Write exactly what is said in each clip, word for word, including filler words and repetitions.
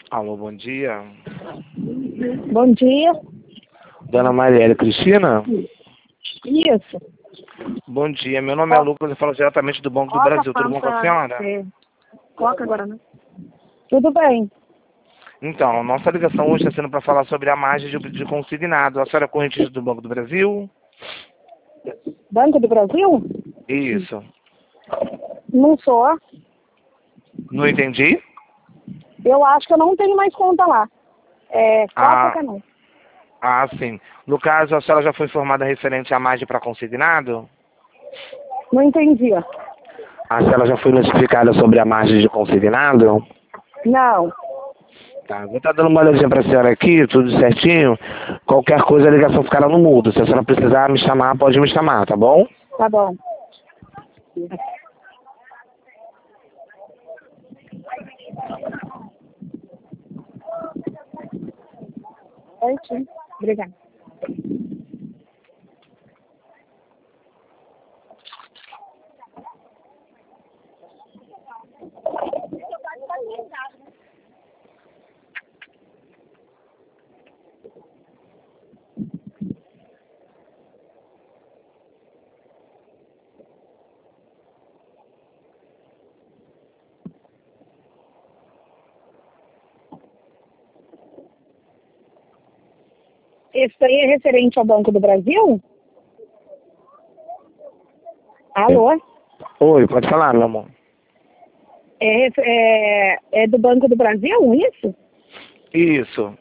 Alô, bom dia. Bom dia. Dona Marielle Cristina? Isso. Bom dia, meu nome é Lucas, eu falo diretamente do Banco do Brasil. Tudo bom com a senhora? Coloca agora, né? Tudo bem. Então, nossa ligação hoje está sendo para falar sobre a margem de, de consignado. A senhora é correntista do Banco do Brasil? Banco do Brasil? Isso. Não sou. Não entendi? Eu acho que eu não tenho mais conta lá. É, Ah, Copa não. ah, sim. No caso, a senhora já foi informada referente à margem para consignado? Não entendi. A senhora já foi notificada sobre a margem de consignado? Não. Tá, vou estar dando uma olhadinha para a senhora aqui, tudo certinho. Qualquer coisa, a ligação ficará no mudo. Se a senhora precisar me chamar, pode me chamar, tá bom? Tá bom. Certinho. Obrigada. Isso aí é referente ao Banco do Brasil? Alô? Oi, pode falar, meu amor. É, é, é do Banco do Brasil, isso? Isso.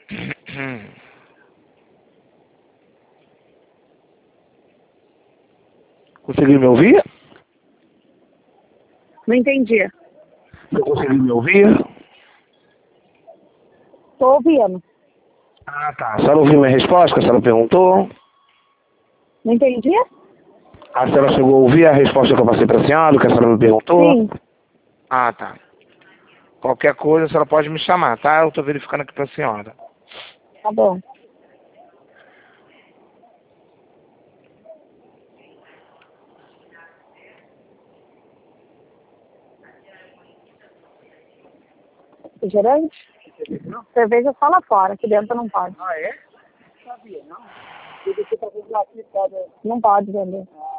Conseguiu me ouvir? Não entendi. Você conseguiu me ouvir? Tô ouvindo. Ah, tá. A senhora ouviu minha resposta que a senhora perguntou? Não entendi? A senhora chegou a ouvir a resposta que eu passei para a senhora, que a senhora me perguntou? Sim. Ah, tá. Qualquer coisa, a senhora pode me chamar, tá? Eu estou verificando aqui para a senhora. Tá bom. Gerante? Cerveja só lá fora, aqui dentro não pode. Ah, é? Não sabia, não. Não pode vender.